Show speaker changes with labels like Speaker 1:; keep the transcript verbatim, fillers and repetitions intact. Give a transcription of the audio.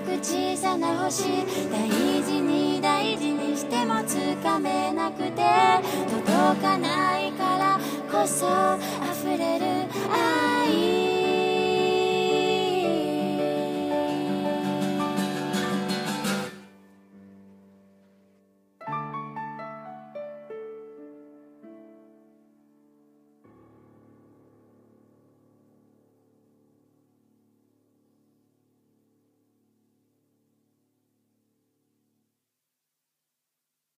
Speaker 1: く小さな星、大事に大事にしてもつかめなくて、届かないからこそ溢れる愛